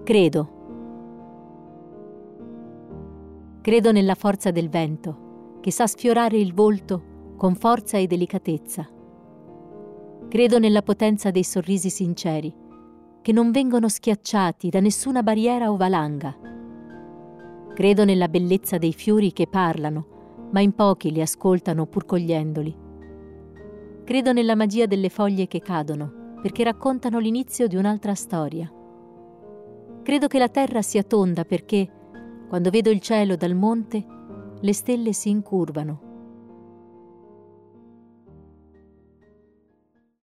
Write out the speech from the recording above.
Credo. Credo nella forza del vento, che sa sfiorare il volto con forza e delicatezza. Credo nella potenza dei sorrisi sinceri, che non vengono schiacciati da nessuna barriera o valanga. Credo nella bellezza dei fiori che parlano, ma in pochi li ascoltano pur cogliendoli. Credo nella magia delle foglie che cadono, perché raccontano l'inizio di un'altra storia. Credo che la terra sia tonda perché, quando vedo il cielo dal monte, le stelle si incurvano.